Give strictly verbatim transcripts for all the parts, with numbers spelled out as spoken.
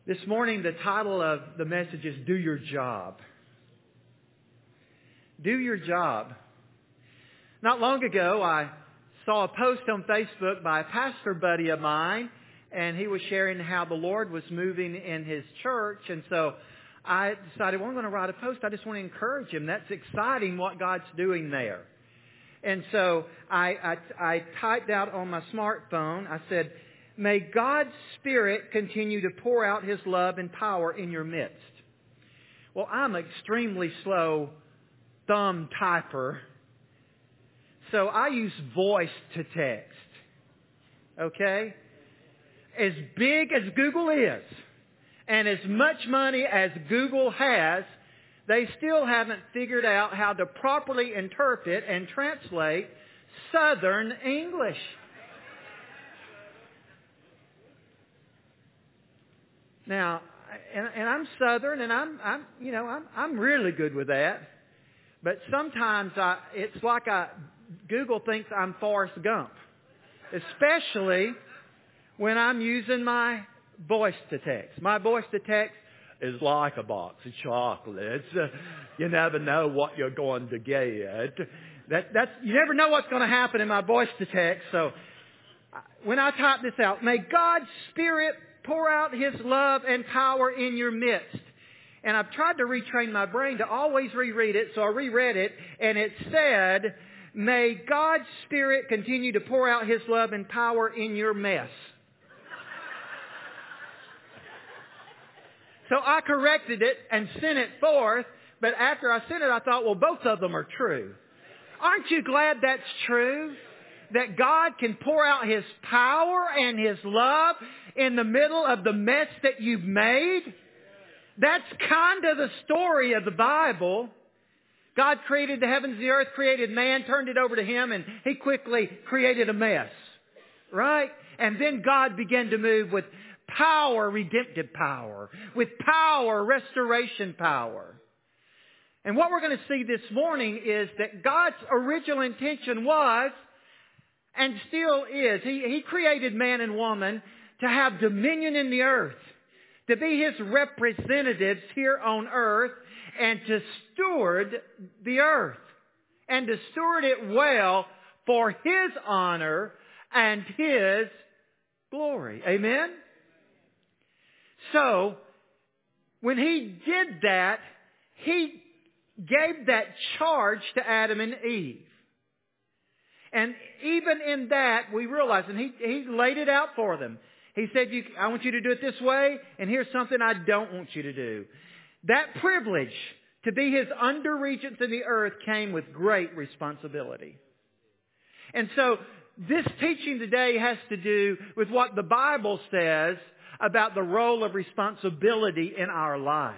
This morning, the title of the message is Do Your Job. Do your job. Not long ago, I saw a post on Facebook by a pastor buddy of mine, and he was sharing how the Lord was moving in his church. And so I decided, well, I'm going to write a post. I just want to encourage him. That's exciting what God's doing there. And so I, I, I typed out on my smartphone, I said, may God's Spirit continue to pour out His love and power in your midst. Well, I'm an extremely slow thumb typer, so I use voice to text. Okay? As big as Google is, and as much money as Google has, they still haven't figured out how to properly interpret and translate Southern English. Now, and, and I'm Southern, and I'm, I'm, you know, I'm, I'm really good with that. But sometimes I, it's like I, Google thinks I'm Forrest Gump, especially when I'm using my voice to text. My voice to text is like a box of chocolates. Uh, you never know what you're going to get. That, that's you never know what's going to happen in my voice to text. So when I type this out, may God's Spirit pour out His love and power in your midst. And I've tried to retrain my brain to always reread it, so I reread it, and it said, may God's Spirit continue to pour out His love and power in your mess. So I corrected it and sent it forth, but after I sent it, I thought, well, both of them are true. Aren't you glad that's true? That God can pour out His power and His love in the middle of the mess that you've made? That's kind of the story of the Bible. God created the heavens, the earth, created man, turned it over to Him, and He quickly created a mess. Right? And then God began to move with power, redemptive power, with power, restoration power. And what we're going to see this morning is that God's original intention was, and still is, He, he created man and woman to have dominion in the earth, to be His representatives here on earth, and to steward the earth, and to steward it well for His honor and His glory. Amen? So, when He did that, He gave that charge to Adam and Eve. And even in that, we realize, and he, he laid it out for them. He said, you, I want you to do it this way, and here's something I don't want you to do. That privilege to be His under-regents in the earth came with great responsibility. And so, this teaching today has to do with what the Bible says about the role of responsibility in our lives.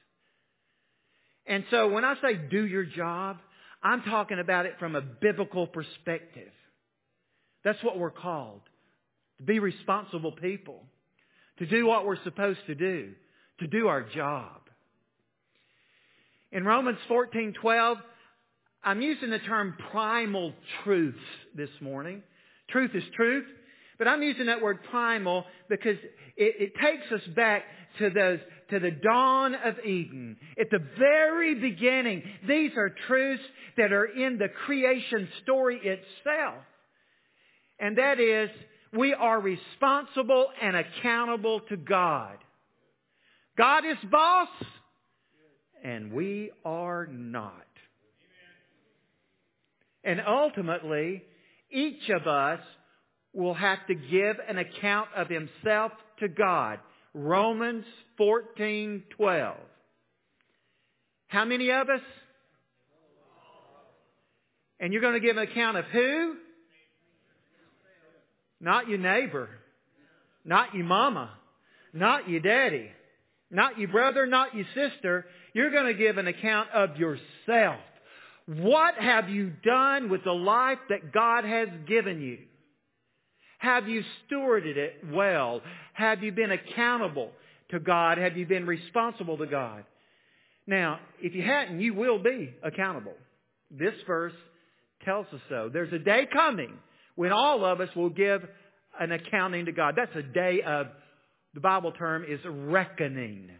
And so, when I say do your job, I'm talking about it from a biblical perspective. That's what we're called. To be responsible people. To do what we're supposed to do. To do our job. In Romans fourteen twelve, I'm using the term primal truths this morning. Truth is truth. But I'm using that word primal because it, it takes us back to those to the dawn of Eden. At the very beginning, these are truths that are in the creation story itself. And that is, we are responsible and accountable to God. God is boss, and we are not. And ultimately, each of us will have to give an account of himself to God. Romans fourteen twelve. How many of us? And you're going to give an account of who? Not your neighbor. Not your mama. Not your daddy. Not your brother. Not your sister. You're going to give an account of yourself. What have you done with the life that God has given you? Have you stewarded it well? Have you been accountable to God? Have you been responsible to God? Now, if you hadn't, you will be accountable. This verse tells us so. There's a day coming when all of us will give an accounting to God. That's a day of The Bible term is reckoning.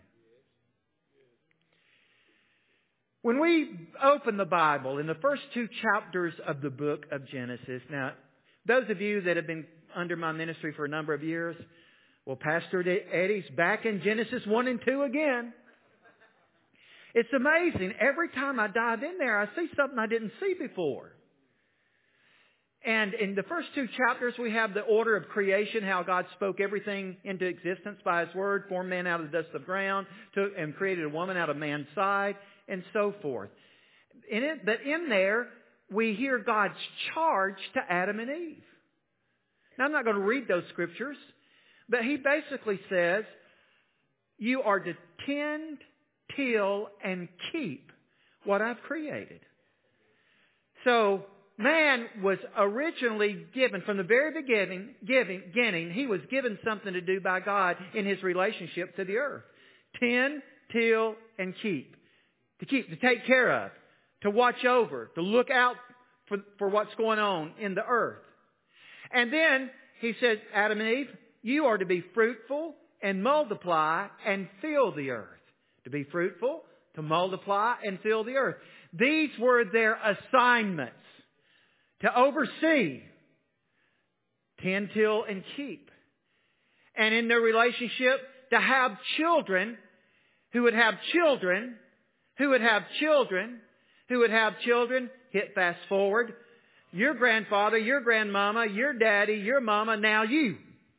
When we open the Bible in the first two chapters of the book of Genesis, now, those of you that have been under my ministry for a number of years, well, Pastor Eddie's back in Genesis one and two again. It's amazing. Every time I dive in there, I see something I didn't see before. And in the first two chapters, we have the order of creation, how God spoke everything into existence by His Word, formed man out of the dust of the ground, took, and created a woman out of man's side, and so forth. In it, but in there, we hear God's charge to Adam and Eve. Now, I'm not going to read those scriptures, but He basically says, you are to tend, till, and keep what I've created. So, man was originally given, from the very beginning, giving, beginning, he was given something to do by God in his relationship to the earth. Tend, till, and keep. To keep, to take care of, to watch over, to look out for, for what's going on in the earth. And then He says, Adam and Eve, you are to be fruitful and multiply and fill the earth. To be fruitful, to multiply, and fill the earth. These were their assignments. To oversee, tend, till, and keep. And in their relationship, to have children who would have children, who would have children, who would have children. Hit fast forward. Your grandfather, your grandmama, your daddy, your mama, now you.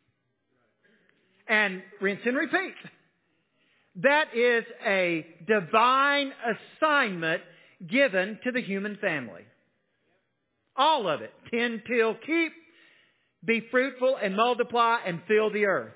And rinse and repeat. That is a divine assignment given to the human family. All of it. Tend, till, keep. Be fruitful and multiply and fill the earth.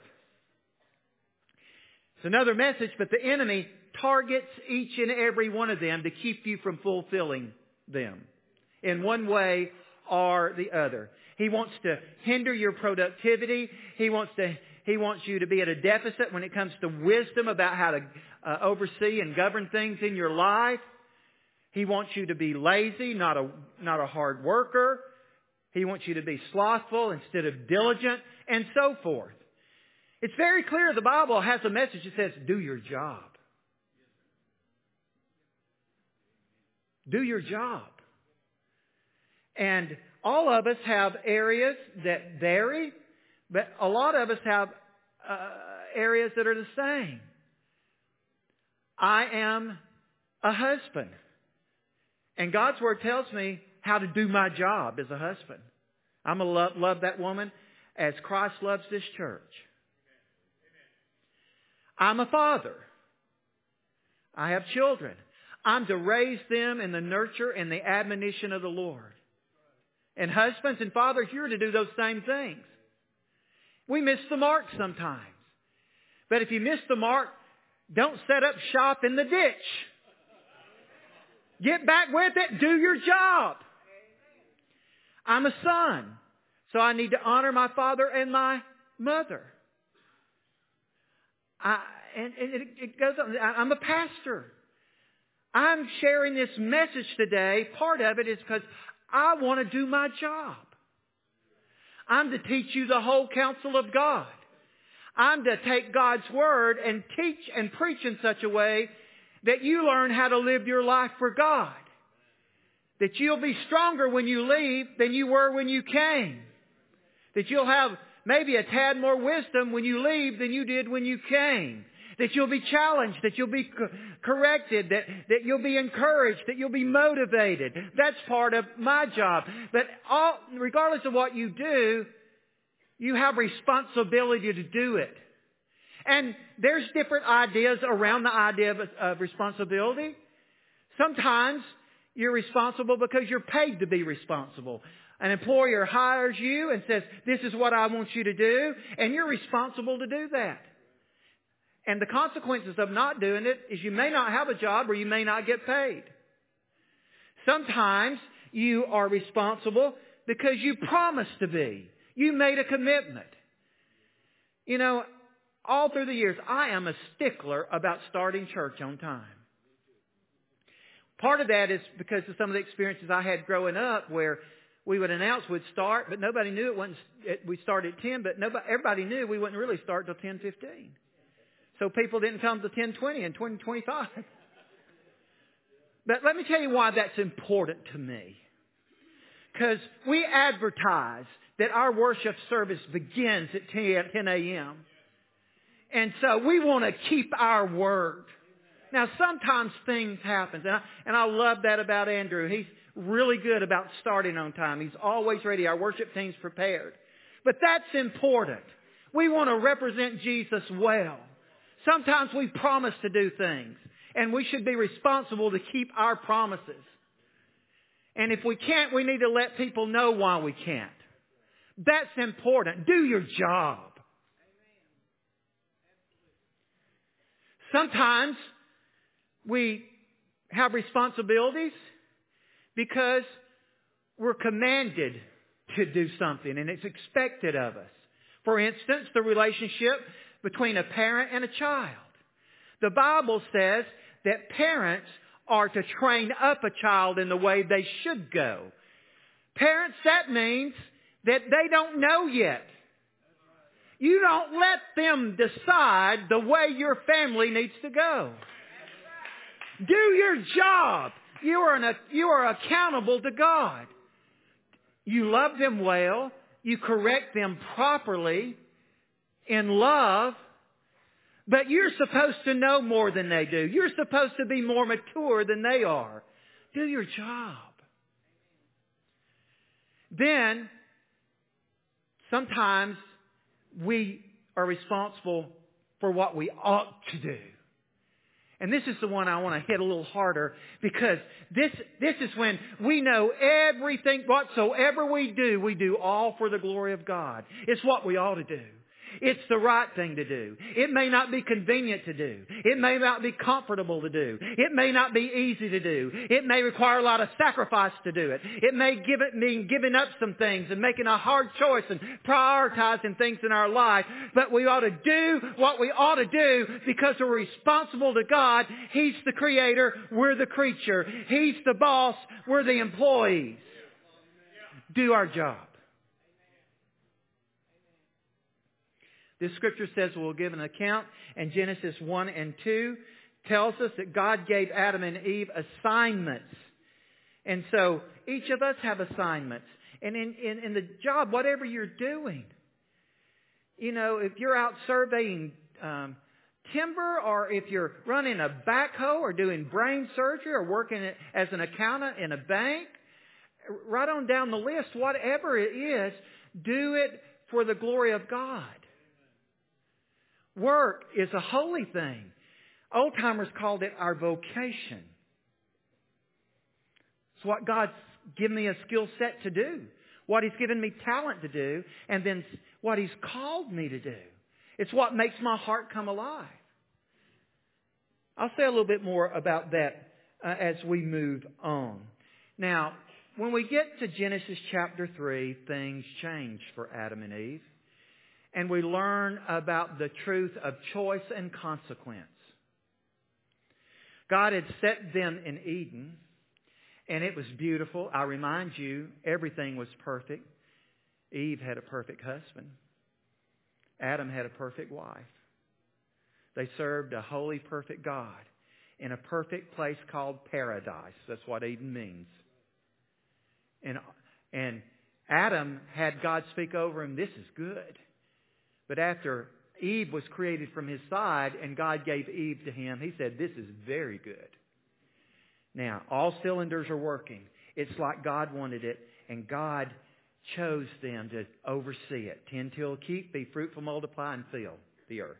It's another message, but the enemy targets each and every one of them to keep you from fulfilling them in one way or the other. He wants to hinder your productivity. He wants to He wants you to be at a deficit when it comes to wisdom about how to uh, oversee and govern things in your life. He wants you to be lazy, not a, not a hard worker. He wants you to be slothful instead of diligent, and so forth. It's very clear the Bible has a message that says, do your job. Do your job. And all of us have areas that vary, but a lot of us have uh, areas that are the same. I am a husband. And God's Word tells me how to do my job as a husband. I'm going to love, love that woman as Christ loves this church. I'm a father. I have children. I'm to raise them in the nurture and the admonition of the Lord. And husbands and fathers, you're to do those same things. We miss the mark sometimes. But if you miss the mark, don't set up shop in the ditch. Get back with it. Do your job. I'm a son, so I need to honor my father and my mother. I, and, and it, it goes on. I'm a pastor. I'm sharing this message today. Part of it is because I want to do my job. I'm to teach you the whole counsel of God. I'm to take God's Word and teach and preach in such a way that you learn how to live your life for God. That you'll be stronger when you leave than you were when you came. That you'll have maybe a tad more wisdom when you leave than you did when you came. That you'll be challenged, that you'll be co- corrected, that, that you'll be encouraged, that you'll be motivated. That's part of my job. But all, regardless of what you do, you have responsibility to do it. And there's different ideas around the idea of, of responsibility. Sometimes you're responsible because you're paid to be responsible. An employer hires you and says, this is what I want you to do, and you're responsible to do that. And the consequences of not doing it is you may not have a job or you may not get paid. Sometimes you are responsible because you promised to be. You made a commitment. You know, all through the years, I am a stickler about starting church on time. Part of that is because of some of the experiences I had growing up where we would announce we'd start, but nobody knew it wasn't. It, we started at ten, but nobody, everybody knew we wouldn't really start till ten fifteen. So people didn't come to ten twenty and twenty twenty-five. But let me tell you why that's important to me. Because we advertise that our worship service begins at ten a.m. And so we want to keep our word. Now, sometimes things happen. And I, and I love that about Andrew. He's really good about starting on time. He's always ready. Our worship team's prepared. But that's important. We want to represent Jesus well. Sometimes we promise to do things. And we should be responsible to keep our promises. And if we can't, we need to let people know why we can't. That's important. Do your job. Sometimes we have responsibilities because we're commanded to do something and it's expected of us. For instance, the relationship between a parent and a child. The Bible says that parents are to train up a child in the way they should go. Parents, that means that they don't know yet. You don't let them decide the way your family needs to go. Do your job. You are, an, you are accountable to God. You love them well. You correct them properly in love. But you're supposed to know more than they do. You're supposed to be more mature than they are. Do your job. Then, sometimes we are responsible for what we ought to do. And this is the one I want to hit a little harder because this, this is when we know everything, whatsoever we do, we do all for the glory of God. It's what we ought to do. It's the right thing to do. It may not be convenient to do. It may not be comfortable to do. It may not be easy to do. It may require a lot of sacrifice to do it. It may give it mean giving up some things and making a hard choice and prioritizing things in our life. But we ought to do what we ought to do because we're responsible to God. He's the creator. We're the creature. He's the boss. We're the employees. Do our job. This scripture says we'll give an account, and Genesis one and two tells us that God gave Adam and Eve assignments. And so each of us have assignments. And in, in, in the job, whatever you're doing, you know, if you're out surveying um, timber, or if you're running a backhoe or doing brain surgery or working as an accountant in a bank, right on down the list, whatever it is, do it for the glory of God. Work is a holy thing. Old-timers called it our vocation. It's what God's given me a skill set to do. What He's given me talent to do. And then what He's called me to do. It's what makes my heart come alive. I'll say a little bit more about that uh, as we move on. Now, when we get to Genesis chapter three, things change for Adam and Eve. And we learn about the truth of choice and consequence. God had set them in Eden, and it was beautiful. I remind you, everything was perfect. Eve had a perfect husband. Adam had a perfect wife. They served a holy, perfect God in a perfect place called paradise. That's what Eden means. And, and Adam had God speak over him, "This is good." But after Eve was created from his side and God gave Eve to him, He said, "This is very good." Now, all cylinders are working. It's like God wanted it, and God chose them to oversee it. Tend till keep, be fruitful, multiply, and fill the earth.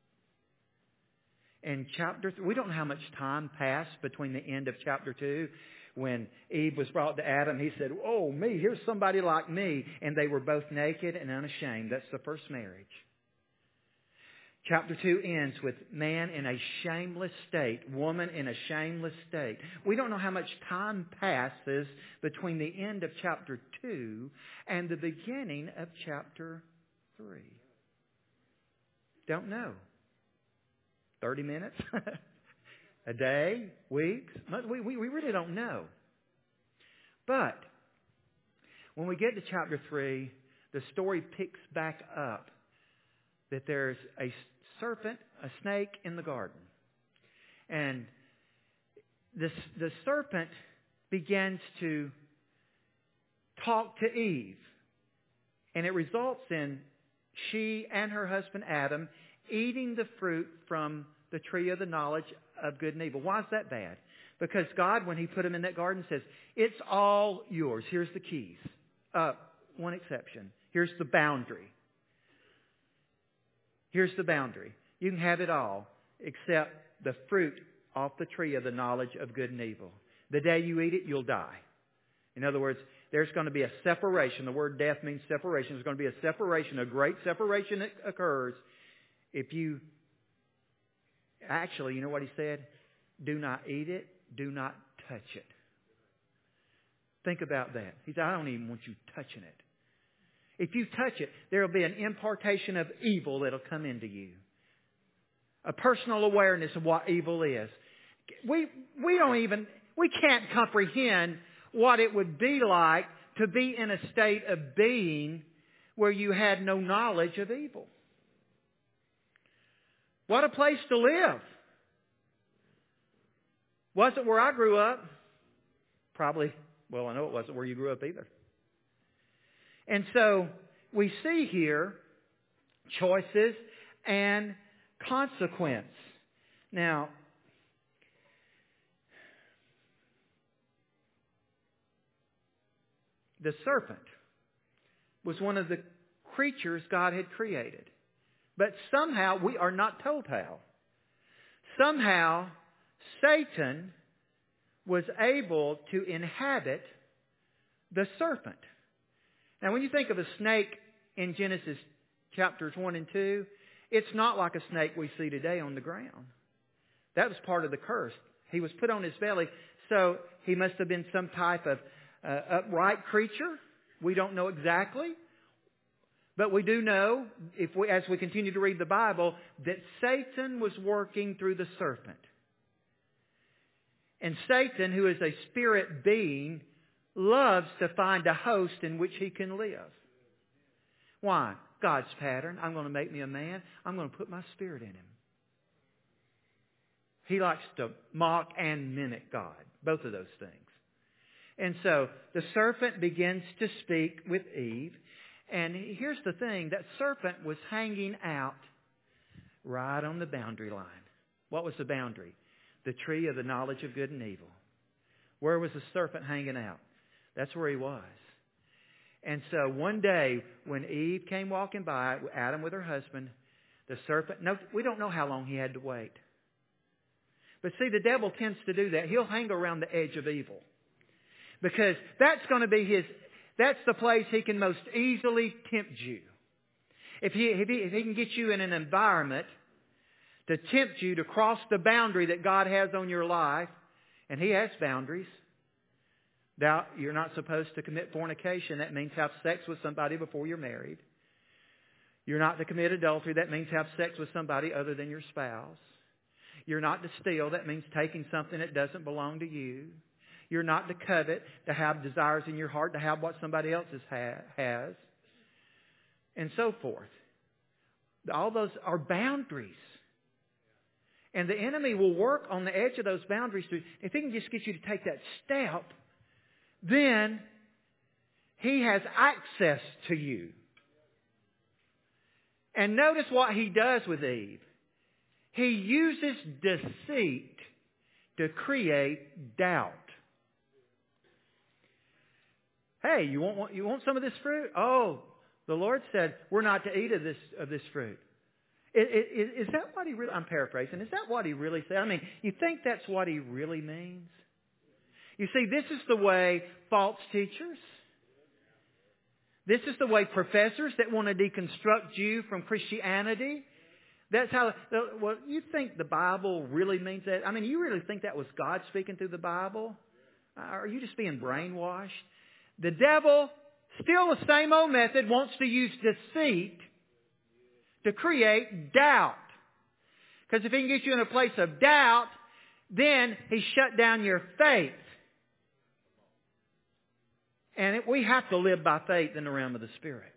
In chapter three, we don't know how much time passed between the end of chapter two. When Eve was brought to Adam, he said, "Oh, me, here's somebody like me." And they were both naked and unashamed. That's the first marriage. Chapter two ends with man in a shameless state, woman in a shameless state. We don't know how much time passes between the end of chapter two and the beginning of chapter three. Don't know. thirty minutes? A day? Weeks? We, we, we really don't know. But When we get to chapter three, the story picks back up that there's a serpent, a snake in the garden. And this, the serpent begins to talk to Eve. And it results in she and her husband Adam eating the fruit from the tree of the knowledge of good and evil. Why is that bad? Because God, when He put them in that garden, says, it's all yours. Here's the keys. Uh, one exception. Here's the boundary. Here's the boundary. You can have it all except the fruit off the tree of the knowledge of good and evil. The day you eat it, you'll die. In other words, there's going to be a separation. The word death means separation. There's going to be a separation, a great separation that occurs if you... Actually, you know what He said? Do not eat it. Do not touch it. Think about that. He said, I don't even want you touching it. If you touch it, there will be an impartation of evil that will come into you. A personal awareness of what evil is. We, we don't even, we can't comprehend what it would be like to be in a state of being where you had no knowledge of evil. What a place to live. Wasn't where I grew up. Probably, well, I know it wasn't where you grew up either. And so we see here choices and consequence. Now, the serpent was one of the creatures God had created. But somehow, we are not told how. Somehow, Satan was able to inhabit the serpent. Now, when you think of a snake in Genesis chapters one and two, it's not like a snake we see today on the ground. That was part of the curse. He was put on his belly, so he must have been some type of uh, upright creature. We don't know exactly. But we do know, if we, as we continue to read the Bible, that Satan was working through the serpent. And Satan, who is a spirit being, loves to find a host in which he can live. Why? God's pattern. I'm going to make me a man. I'm going to put my spirit in him. He likes to mock and mimic God. Both of those things. And so the serpent begins to speak with Eve. And here's the thing. That serpent was hanging out right on the boundary line. What was the boundary? The tree of the knowledge of good and evil. Where was the serpent hanging out? That's where he was. And so one day when Eve came walking by, Adam with her husband, the serpent, no, we don't know how long he had to wait. But see, the devil tends to do that. He'll hang around the edge of evil. Because that's going to be his, that's the place he can most easily tempt you. If he, if he, if he can get you in an environment to tempt you to cross the boundary that God has on your life, and He has boundaries. Now, you're not supposed to commit fornication. That means have sex with somebody before you're married. You're not to commit adultery. That means have sex with somebody other than your spouse. You're not to steal. That means taking something that doesn't belong to you. You're not to covet, to have desires in your heart, to have what somebody else has, and so forth. All those are boundaries. And the enemy will work on the edge of those boundaries. To, if he can just get you to take that step, then he has access to you. And notice what he does with Eve. He uses deceit to create doubt. Hey, you want you want some of this fruit? Oh, the Lord said we're not to eat of this of this fruit. Is, is that what he really... I'm paraphrasing. Is that what he really said? I mean, you think that's what he really means? You see, this is the way false teachers, this is the way professors that want to deconstruct you from Christianity, that's how... Well, you think the Bible really means that? I mean, you really think that was God speaking through the Bible? Are you just being brainwashed? The devil, still the same old method, wants to use deceit to create doubt. Because if he can get you in a place of doubt, then he shut down your faith. And it, we have to live by faith in the realm of the Spirit.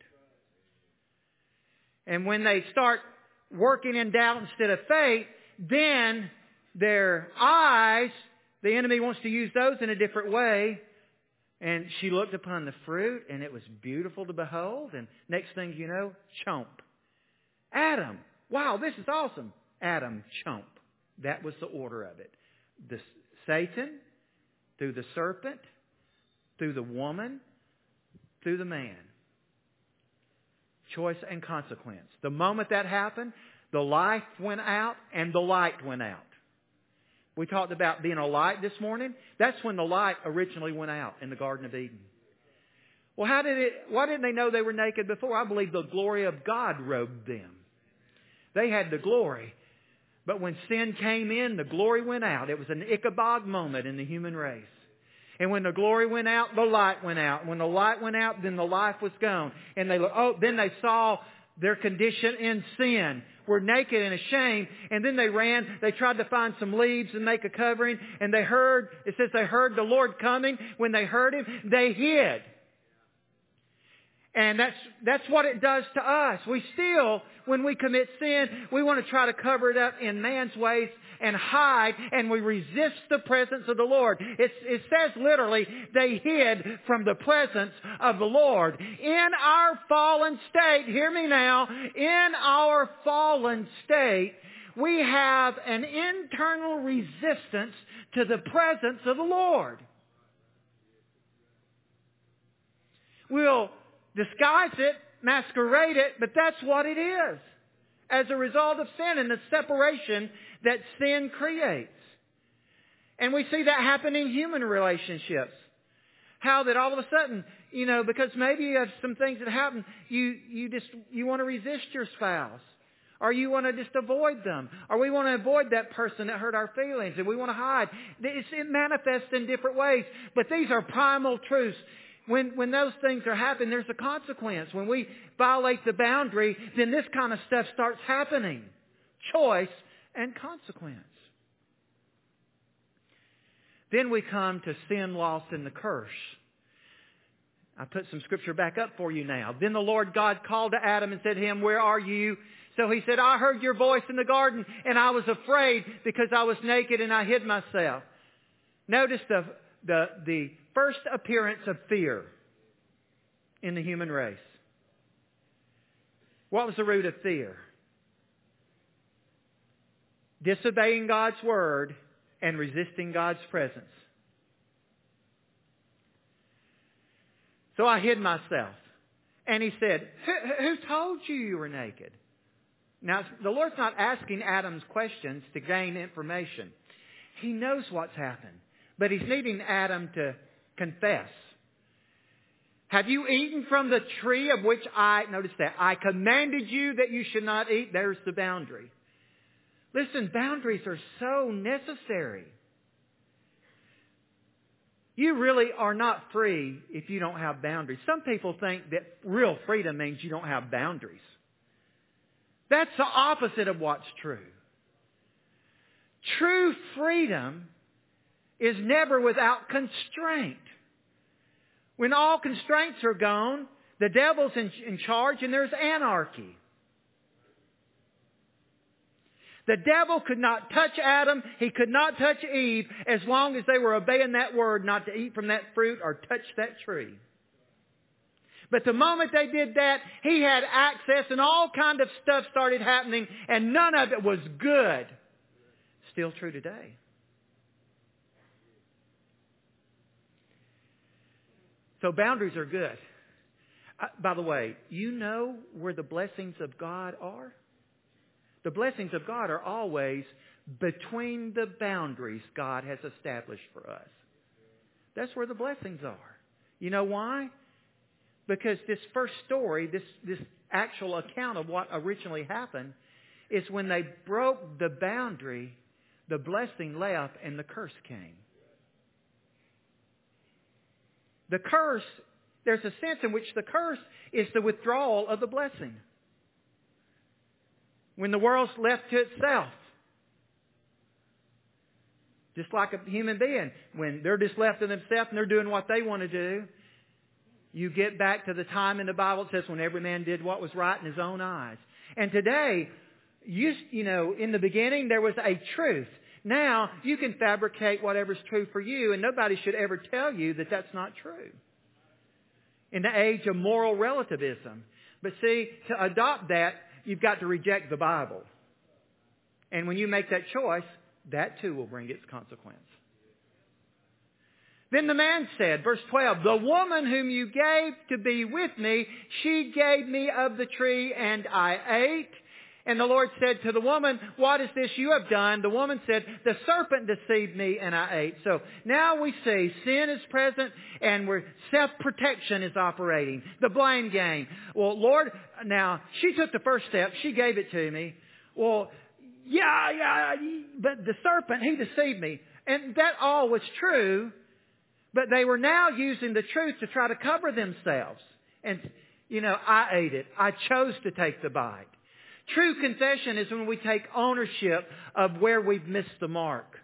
And when they start working in doubt instead of faith, then their eyes, the enemy wants to use those in a different way. And she looked upon the fruit, and it was beautiful to behold. And next thing you know, chomp. Adam, wow, this is awesome. Adam, chomp. That was the order of it. The Satan, through the serpent, through the woman, through the man. Choice and consequence. The moment that happened, the life went out and the light went out. We talked about being a light this morning. That's when the light originally went out in the Garden of Eden. Well, how did it, why didn't they know they were naked before? I believe the glory of God robed them. They had the glory. But when sin came in, the glory went out. It was an Ichabod moment in the human race. And when the glory went out, the light went out. When the light went out, then the life was gone. And they oh, then they saw their condition in sin. Were naked and ashamed. And then they ran. They tried to find some leaves and make a covering. And they heard, it says they heard the Lord coming. When they heard Him, they hid. And that's, that's what it does to us. We still, when we commit sin, we want to try to cover it up in man's ways and hide, and we resist the presence of the Lord. It, it says literally, they hid from the presence of the Lord. In our fallen state, hear me now, in our fallen state, we have an internal resistance to the presence of the Lord. We'll disguise it, masquerade it, but that's what it is. As a result of sin and the separation that sin creates. And we see that happen in human relationships. How that all of a sudden, you know, because maybe you have some things that happen, you, you just, you want to resist your spouse. Or you want to just avoid them. Or we want to avoid that person that hurt our feelings and we want to hide. It's, it manifests in different ways. But these are primal truths. When, when those things are happening, there's a consequence. When we violate the boundary, then this kind of stuff starts happening. Choice and consequence. Then we come to sin, loss, and the curse. I put some scripture back up for you now. Then the Lord God called to Adam and said to him, "Where are you?" So he said, "I heard your voice in the garden, and I was afraid because I was naked and I hid myself." Notice the, the, the first appearance of fear in the human race. What was the root of fear? Disobeying God's word and resisting God's presence. So I hid myself. And he said, who, who told you you were naked? Now, the Lord's not asking Adam's questions to gain information. He knows what's happened. But He's needing Adam to confess. Have you eaten from the tree of which I, notice that, I commanded you that you should not eat? There's the boundary. Listen, boundaries are so necessary. You really are not free if you don't have boundaries. Some people think that real freedom means you don't have boundaries. That's the opposite of what's true. True freedom is never without constraint. When all constraints are gone, the devil's in, in charge and there's anarchy. The devil could not touch Adam. He could not touch Eve as long as they were obeying that word not to eat from that fruit or touch that tree. But the moment they did that, he had access and all kind of stuff started happening and none of it was good. Still true today. So boundaries are good. Uh, by the way, you know where the blessings of God are? The blessings of God are always between the boundaries God has established for us. That's where the blessings are. You know why? Because this first story, this, this actual account of what originally happened, is when they broke the boundary, the blessing left and the curse came. The curse, there's a sense in which the curse is the withdrawal of the blessing. When the world's left to itself. Just like a human being. When they're just left to themselves and they're doing what they want to do, You get back to the time in the Bible, it says when every man did what was right in his own eyes. And today, you, you know, in the beginning there was a truth. Now you can fabricate whatever's true for you, and nobody should ever tell you that that's not true. In the age of moral relativism. But see, to adopt that, you've got to reject the Bible. And when you make that choice, that too will bring its consequence. Then the man said, verse twelve, the woman whom you gave to be with me, she gave me of the tree and I ate. And the Lord said to the woman, what is this you have done? The woman said, the serpent deceived me and I ate. So now we see sin is present and where self-protection is operating. The blame game. Well, Lord, now she took the first step. She gave it to me. Well, yeah, yeah, but the serpent, he deceived me. And that all was true, but they were now using the truth to try to cover themselves. And, you know, I ate it. I chose to take the bite. True confession is when we take ownership of where we've missed the mark.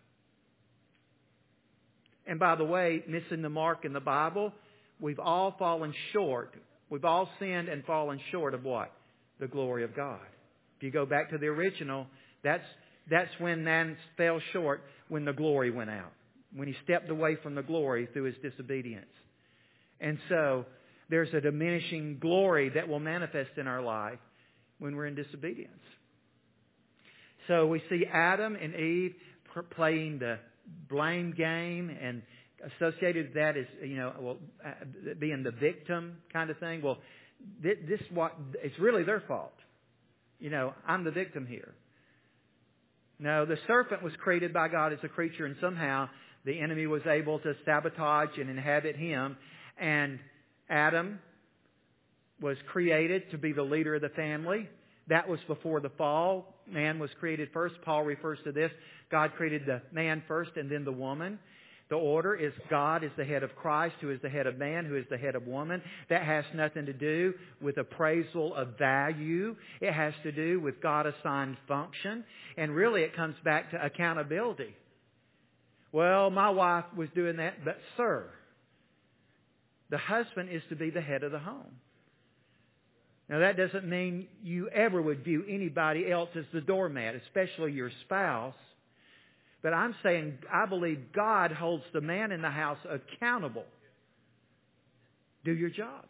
And by the way, missing the mark in the Bible, we've all fallen short. We've all sinned and fallen short of what? The glory of God. If you go back to the original, that's, that's when man fell short, when the glory went out. When he stepped away from the glory through his disobedience. And so, there's a diminishing glory that will manifest in our life when we're in disobedience. So we see Adam and Eve playing the blame game, and associated with that is, you know, well, being the victim kind of thing. Well, this, this what it's really their fault. You know, I'm the victim here. No, the serpent was created by God as a creature, and somehow the enemy was able to sabotage and inhabit him. And Adam was created to be the leader of the family. That was before the fall. Man was created first. Paul refers to this. God created the man first and then the woman. The order is God is the head of Christ, who is the head of man, who is the head of woman. That has nothing to do with appraisal of value. It has to do with God-assigned function. And really it comes back to accountability. Well, my wife was doing that, but sir, the husband is to be the head of the home. Now that doesn't mean you ever would view anybody else as the doormat, especially your spouse. But I'm saying I believe God holds the man in the house accountable. Do your job.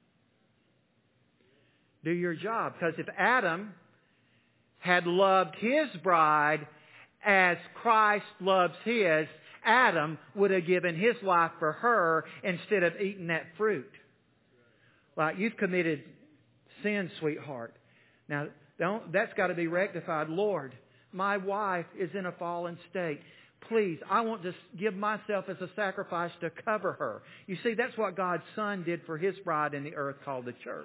Do your job. Because if Adam had loved his bride as Christ loves his, Adam would have given his life for her instead of eating that fruit. Like, you've committed sin, sweetheart. Now, don't, that's got to be rectified. Lord, my wife is in a fallen state. Please, I want to give myself as a sacrifice to cover her. You see, that's what God's Son did for His bride in the earth called the church.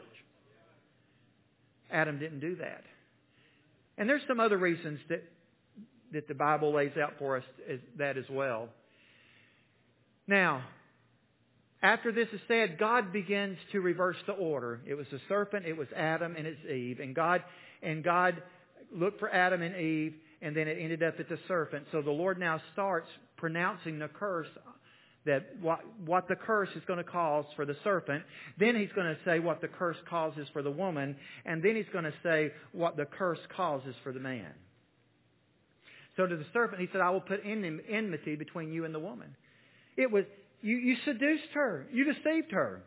Adam didn't do that. And there's some other reasons that that the Bible lays out for us as that as well. Now, after this is said, God begins to reverse the order. It was the serpent, it was Adam, and it's Eve. And God and God looked for Adam and Eve, and then it ended up at the serpent. So the Lord now starts pronouncing the curse, that what, what the curse is going to cause for the serpent. Then He's going to say what the curse causes for the woman. And then He's going to say what the curse causes for the man. So to the serpent, He said, I will put enmity between you and the woman. It was, you, you seduced her. You deceived her.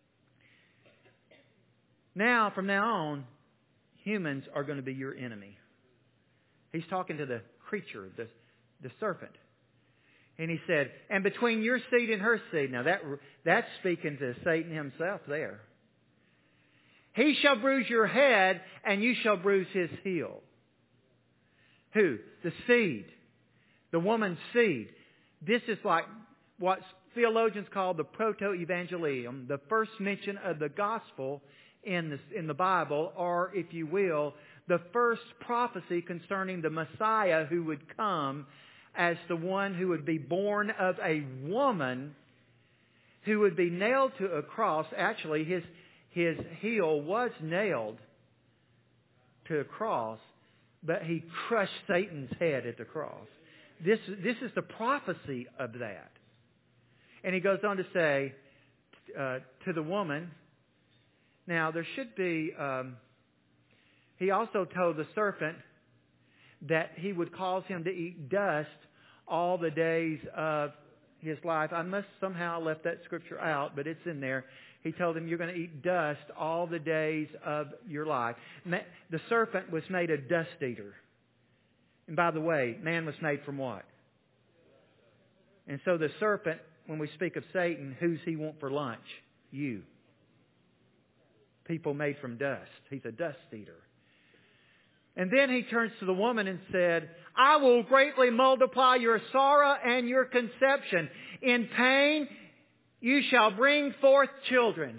Now, from now on, humans are going to be your enemy. He's talking to the creature, the, the serpent. And He said, and between your seed and her seed. Now that that's speaking to Satan himself there. He shall bruise your head and you shall bruise his heel. Who? The seed. The woman's seed. This is like what theologians call the proto-evangelium, the first mention of the gospel in the, in the Bible, or if you will, the first prophecy concerning the Messiah who would come as the one who would be born of a woman, who would be nailed to a cross. Actually, his, his heel was nailed to a cross, but He crushed Satan's head at the cross. This, this is the prophecy of that. And He goes on to say, uh, to the woman. Now, there should be, um, he also told the serpent that he would cause him to eat dust all the days of his life. I must somehow left that scripture out, but it's in there. He told him, you're going to eat dust all the days of your life. The serpent was made a dust eater. And by the way, man was made from what? And so the serpent, when we speak of Satan, who's he want for lunch? You. People made from dust. He's a dust eater. And then he turns to the woman and said, I will greatly multiply your sorrow and your conception. In pain you shall bring forth children.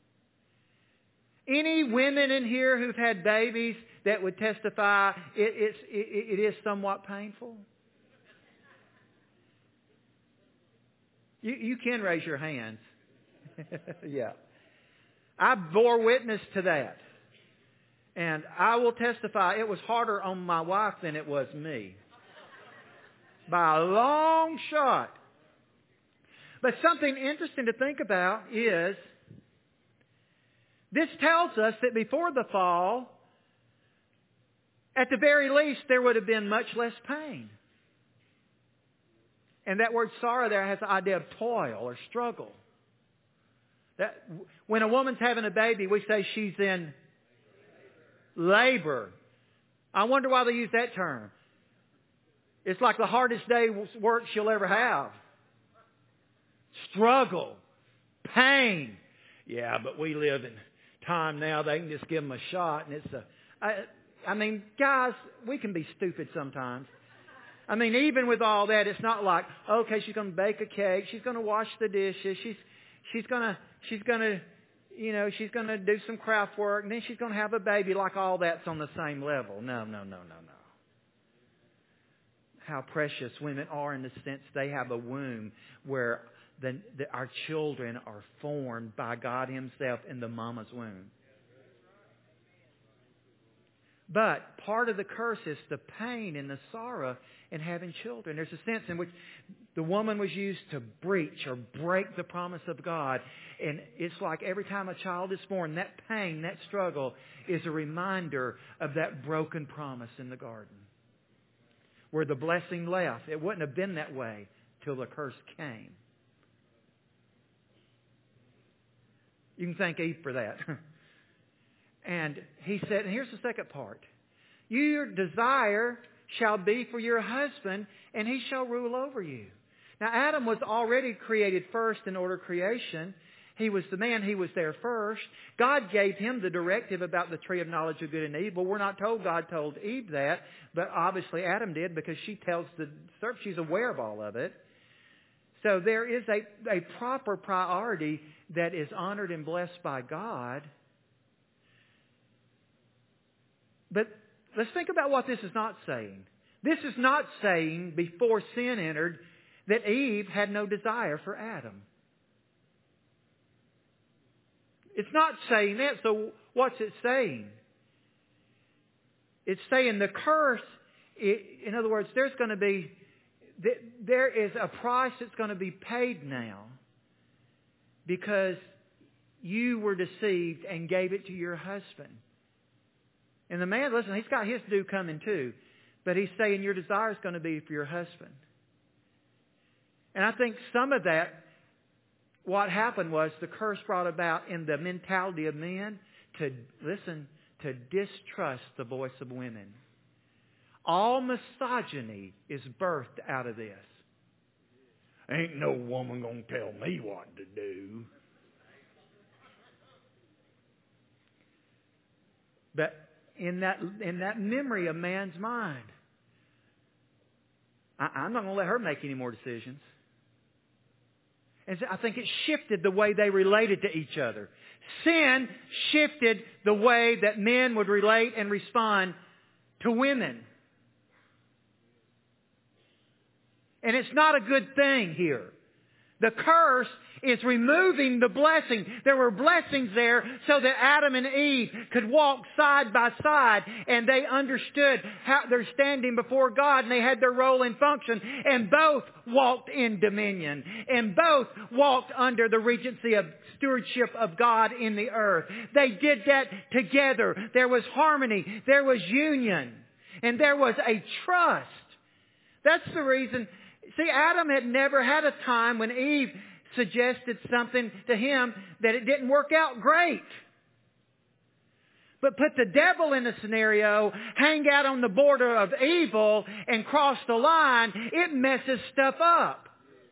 Any women in here who've had babies that would testify it, it's, it, it is somewhat painful? You, you can raise your hands. Yeah. I bore witness to that. And I will testify it was harder on my wife than it was me. By a long shot. But something interesting to think about is this tells us that before the fall, at the very least, there would have been much less pain. And that word sorrow there has the idea of toil or struggle. That when a woman's having a baby, we say she's in labor. I wonder why they use that term. It's like the hardest day's work she'll ever have. Struggle. Pain. Yeah, but we live in time now they can just give them a shot and it's a... I, I mean, guys, we can be stupid sometimes. I mean, even with all that, it's not like, okay, she's going to bake a cake, she's going to wash the dishes, she's she's going to she's going to you know, she's going to do some craft work, and then she's going to have a baby, like all that's on the same level. No, no, no, no, no. How precious women are in the sense they have a womb where the, the, our children are formed by God Himself in the mama's womb. But part of the curse is the pain and the sorrow in having children. There's a sense in which the woman was used to breach or break the promise of God. And it's like every time a child is born, that pain, that struggle is a reminder of that broken promise in the garden. Where the blessing left. It wouldn't have been that way till the curse came. You can thank Eve for that. And he said, and here's the second part. Your desire shall be for your husband, and he shall rule over you. Now, Adam was already created first in order of creation. He was the man. He was there first. God gave him the directive about the tree of knowledge of good and evil. We're not told God told Eve that, but obviously Adam did because she tells the serpent, she's aware of all of it. So there is a, a proper priority that is honored and blessed by God. But let's think about what this is not saying. This is not saying before sin entered that Eve had no desire for Adam. It's not saying that, so what's it saying? It's saying the curse, in other words, there's going to be, there is a price that's going to be paid now because you were deceived and gave it to your husband. And the man, listen, he's got his due coming too. But he's saying your desire is going to be for your husband. And I think some of that, what happened was the curse brought about in the mentality of men to, listen, to distrust the voice of women. All misogyny is birthed out of this. Ain't no woman going to tell me what to do. But in that in that memory of man's mind, I, I'm not going to let her make any more decisions. And so I think it shifted the way they related to each other. Sin shifted the way that men would relate and respond to women. And it's not a good thing here. The curse is removing the blessing. There were blessings there so that Adam and Eve could walk side by side, and they understood how they're standing before God, and they had their role and function, and both walked in dominion, and both walked under the regency of stewardship of God in the earth. They did that together. There was harmony. There was union. And there was a trust. That's the reason. See, Adam had never had a time when Eve suggested something to him that it didn't work out great. But put the devil in the scenario, hang out on the border of evil and cross the line, it messes stuff up.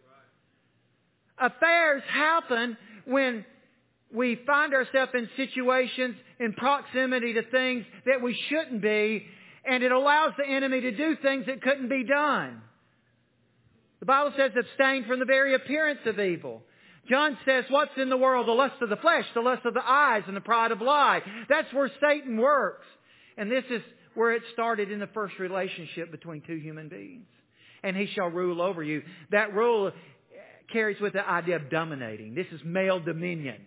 Affairs happen when we find ourselves in situations in proximity to things that we shouldn't be, and it allows the enemy to do things that couldn't be done. The Bible says abstain from the very appearance of evil. John says, what's in the world? The lust of the flesh, the lust of the eyes, and the pride of life. That's where Satan works. And this is where it started in the first relationship between two human beings. And he shall rule over you. That rule carries with the idea of dominating. This is male dominion.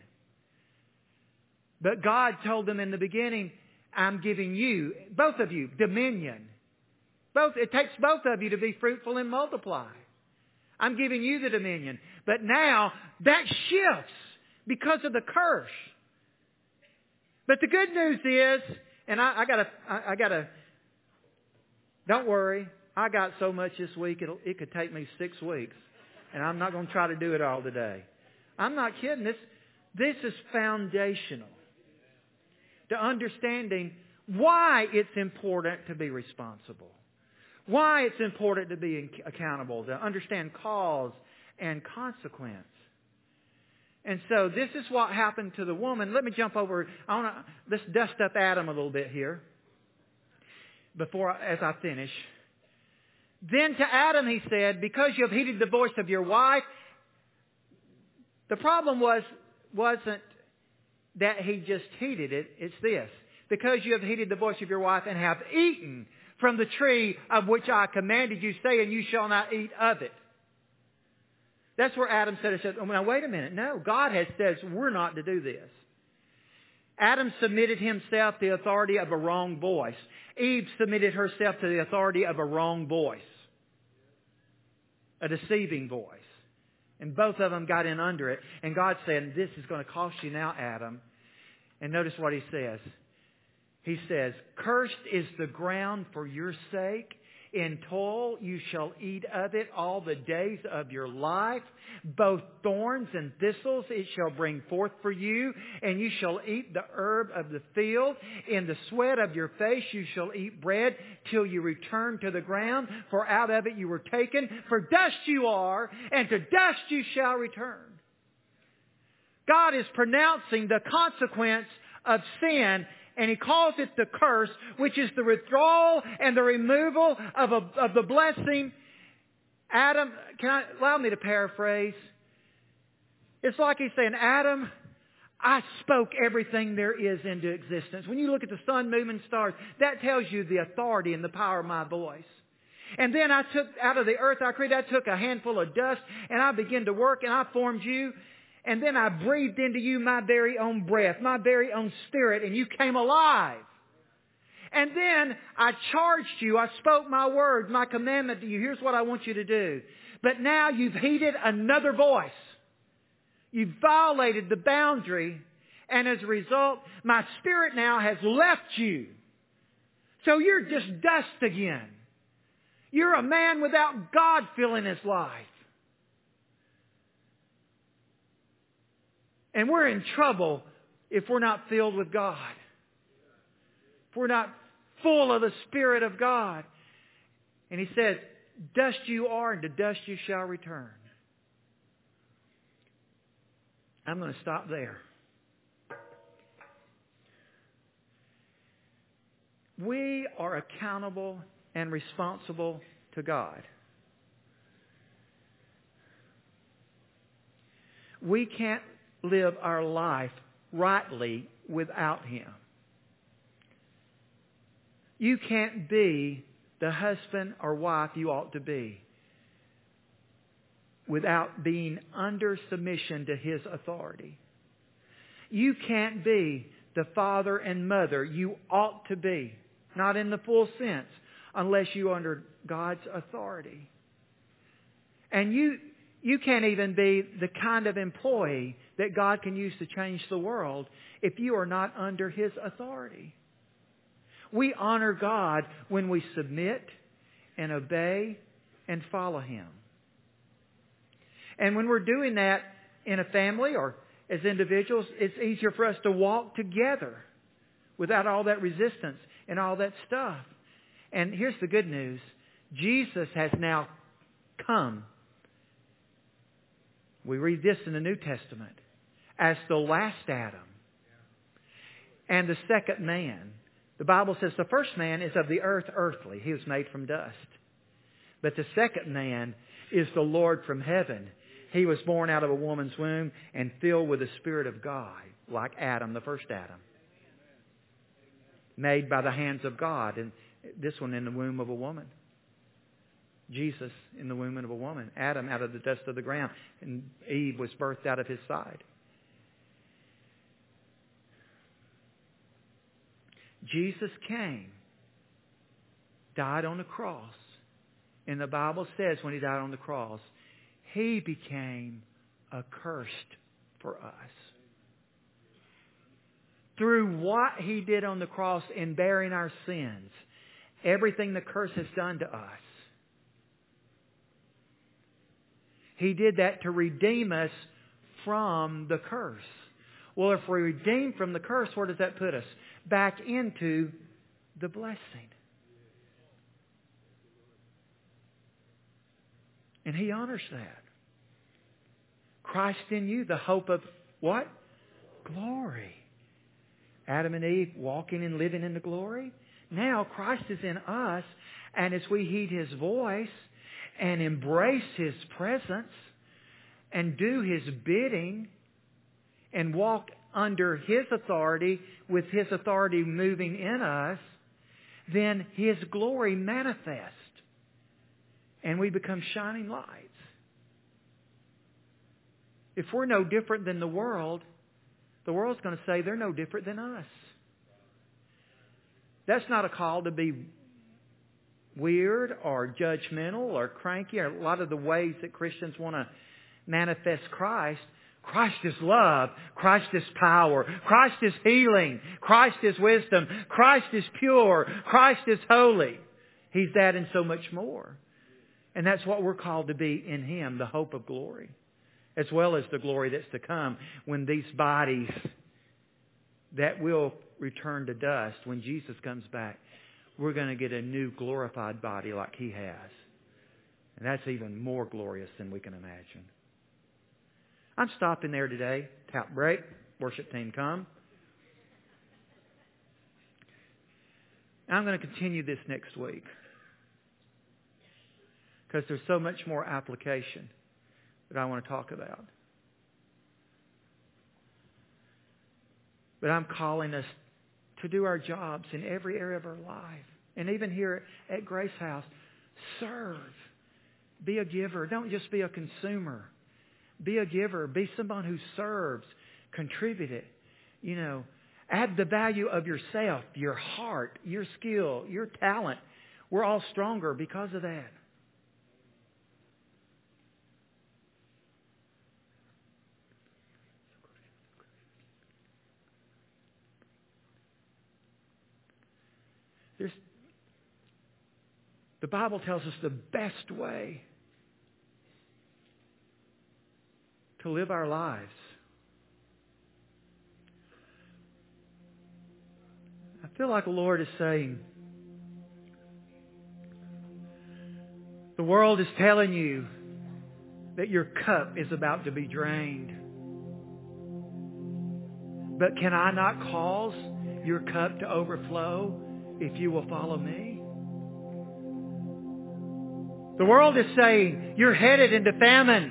But God told them in the beginning, I'm giving you, both of you, dominion. Both, it takes both of you to be fruitful and multiply. I'm giving you the dominion. But now, that shifts because of the curse. But the good news is, and I, I gotta, I, I gotta, don't worry, I got so much this week, it'll, it could take me six weeks. And I'm not going to try to do it all today. I'm not kidding. This, this is foundational to understanding why it's important to be responsible. Why it's important to be accountable, to understand cause and consequence. And so this is what happened to the woman. Let me jump over. I want to let's dust up Adam a little bit here before as I finish. Then to Adam he said, because you have heeded the voice of your wife. The problem was wasn't that he just heeded it. It's this: because you have heeded the voice of your wife and have eaten from the tree of which I commanded you, saying, you shall not eat of it. That's where Adam said, said, oh, now wait a minute. No, God has said we're not to do this. Adam submitted himself to the authority of a wrong voice. Eve submitted herself to the authority of a wrong voice. A deceiving voice. And both of them got in under it. And God said, this is going to cost you now, Adam. And notice what he says. He says, cursed is the ground for your sake. In toil you shall eat of it all the days of your life. Both thorns and thistles it shall bring forth for you. And you shall eat the herb of the field. In the sweat of your face you shall eat bread till you return to the ground. For out of it you were taken. For dust you are, and to dust you shall return. God is pronouncing the consequence of sin. And He calls it the curse, which is the withdrawal and the removal of, a, of the blessing. Adam, can I, allow me to paraphrase? It's like He's saying, Adam, I spoke everything there is into existence. When you look at the sun, moon, and stars, that tells you the authority and the power of my voice. And then I took out of the earth I created, I took a handful of dust and I began to work and I formed you. And then I breathed into you my very own breath, my very own spirit, and you came alive. And then I charged you. I spoke my word, my commandment to you. Here's what I want you to do. But now you've heeded another voice. You've violated the boundary. And as a result, my spirit now has left you. So you're just dust again. You're a man without God filling his life. And we're in trouble if we're not filled with God. If we're not full of the Spirit of God. And He says, dust you are and to dust you shall return. I'm going to stop there. We are accountable and responsible to God. We can't live our life rightly without Him. You can't be the husband or wife you ought to be without being under submission to His authority. You can't be the father and mother you ought to be, not in the full sense, unless you're under God's authority. And you you can't even be the kind of employee that God can use to change the world if you are not under His authority. We honor God when we submit and obey and follow Him. And when we're doing that in a family or as individuals, it's easier for us to walk together without all that resistance and all that stuff. And here's the good news. Jesus has now come. We read this in the New Testament as the last Adam and the second man. The Bible says the first man is of the earth, earthly. He was made from dust. But the second man is the Lord from heaven. He was born out of a woman's womb and filled with the Spirit of God, like Adam, the first Adam. Made by the hands of God. And this one in the womb of a woman. Jesus in the womb of a woman. Adam out of the dust of the ground. And Eve was birthed out of his side. Jesus came, died on the cross. And the Bible says when He died on the cross, He became accursed for us. Through what He did on the cross in bearing our sins, everything the curse has done to us, He did that to redeem us from the curse. Well, if we're redeemed from the curse, where does that put us? Back into the blessing. And He honors that. Christ in you, the hope of what? Glory. Adam and Eve walking and living in the glory. Now Christ is in us, and as we heed His voice and embrace His presence and do His bidding and walk under His authority with His authority moving in us, then His glory manifests. And we become shining lights. If we're no different than the world, the world's going to say they're no different than us. That's not a call to be weird or judgmental or cranky or a lot of the ways that Christians want to manifest Christ. Christ is love. Christ is power. Christ is healing. Christ is wisdom. Christ is pure. Christ is holy. He's that and so much more. And that's what we're called to be in Him, the hope of glory, as well as the glory that's to come when these bodies that will return to dust, when Jesus comes back, we're going to get a new glorified body like He has. And that's even more glorious than we can imagine. I'm stopping there today. Tap break. Worship team come. I'm going to continue this next week. Because there's so much more application that I want to talk about. But I'm calling us to do our jobs in every area of our life. And even here at Grace House, serve. Be a giver. Don't just be a consumer. Be a giver. Be someone who serves. Contribute it. You know, add the value of yourself, your heart, your skill, your talent. We're all stronger because of that. There's, the Bible tells us the best way to live our lives. I feel like the Lord is saying, the world is telling you that your cup is about to be drained. But can I not cause your cup to overflow if you will follow me? The world is saying, you're headed into famine.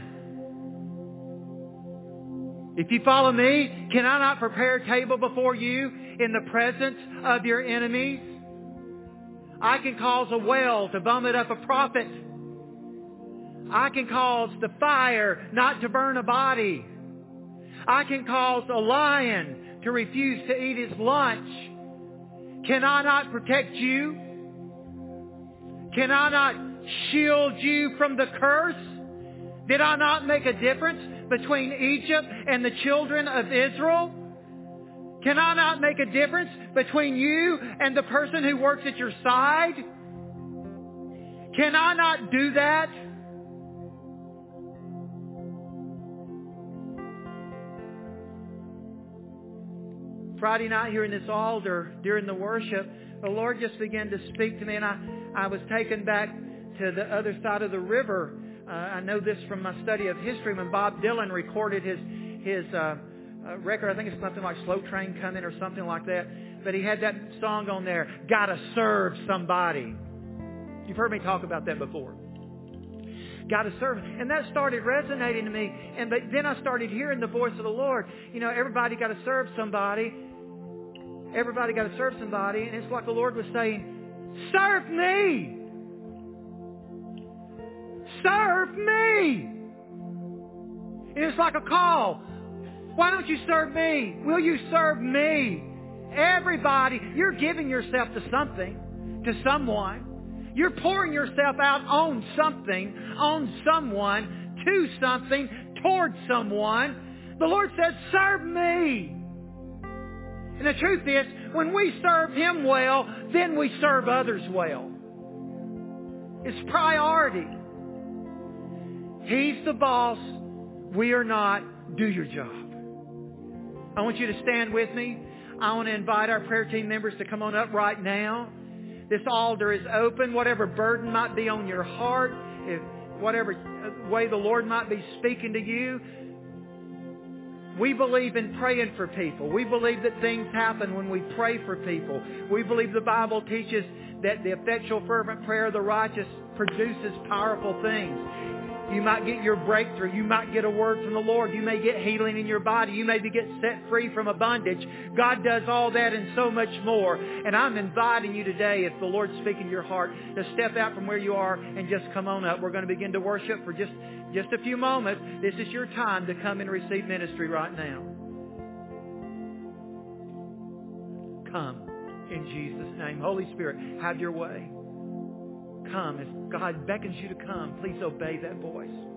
If you follow me, can I not prepare a table before you in the presence of your enemies? I can cause a well to vomit up a prophet. I can cause the fire not to burn a body. I can cause a lion to refuse to eat his lunch. Can I not protect you? Can I not shield you from the curse? Did I not make a difference between Egypt and the children of Israel? Can I not make a difference between you and the person who works at your side? Can I not do that? Friday night here in this altar during the worship, the Lord just began to speak to me, and I, I was taken back to the other side of the river. Uh, I know this from my study of history when Bob Dylan recorded his his uh, uh, record. I think it's something like Slow Train Coming or something like that. But he had that song on there, Gotta Serve Somebody. You've heard me talk about that before. Gotta serve. And that started resonating to me. And but then I started hearing the voice of the Lord. You know, everybody got to serve somebody. Everybody got to serve somebody. And it's like the Lord was saying, serve me. Serve me. And it's like a call. Why don't you serve me? Will you serve me? Everybody, you're giving yourself to something, to someone. You're pouring yourself out on something, on someone, to something, towards someone. The Lord says, serve me. And the truth is, when we serve Him well, then we serve others well. It's priority. He's the boss. We are not. Do your job. I want you to stand with me. I want to invite our prayer team members to come on up right now. This altar is open. Whatever burden might be on your heart, if whatever way the Lord might be speaking to you, we believe in praying for people. We believe that things happen when we pray for people. We believe the Bible teaches that the effectual fervent prayer of the righteous produces powerful things. You might get your breakthrough. You might get a word from the Lord. You may get healing in your body. You may be get set free from a bondage. God does all that and so much more. And I'm inviting you today, if the Lord's speaking to your heart, to step out from where you are and just come on up. We're going to begin to worship for just, just a few moments. This is your time to come and receive ministry right now. Come in Jesus' name. Holy Spirit, have your way. Come. As God beckons you to come, please obey that voice.